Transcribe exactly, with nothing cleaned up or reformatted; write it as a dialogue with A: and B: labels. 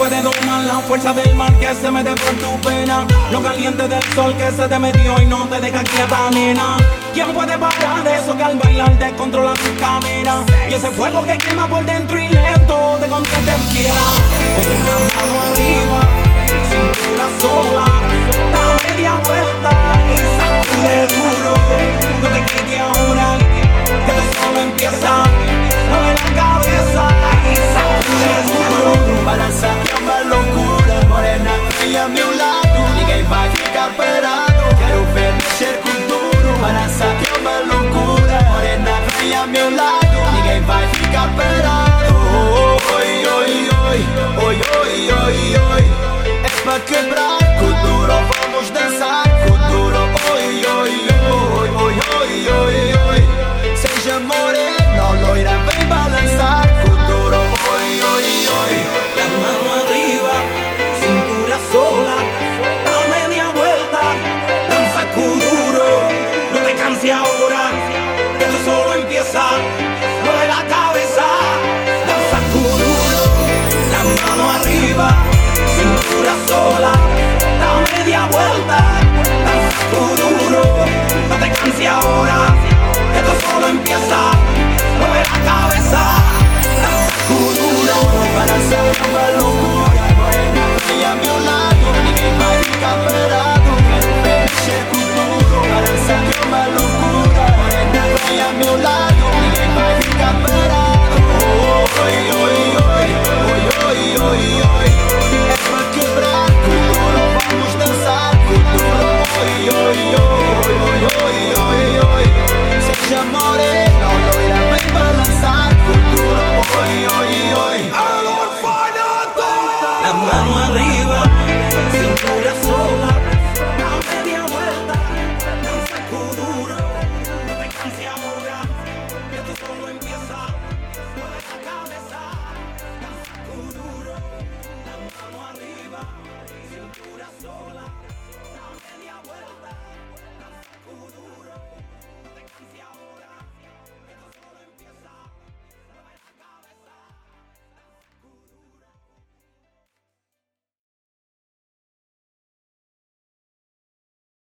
A: puede domar la fuerza del mar que se mete por tu pena? Lo caliente del sol que se te metió y no te deja quieta, nena. ¿Quién puede parar eso que al bailar descontrola tu camina? Y ese fuego que quema por dentro y lento te convierte en piedra. Con una mano arriba, cintura sola, da media vuelta y sacude duro. No te quites ahora, que esto solo empieza.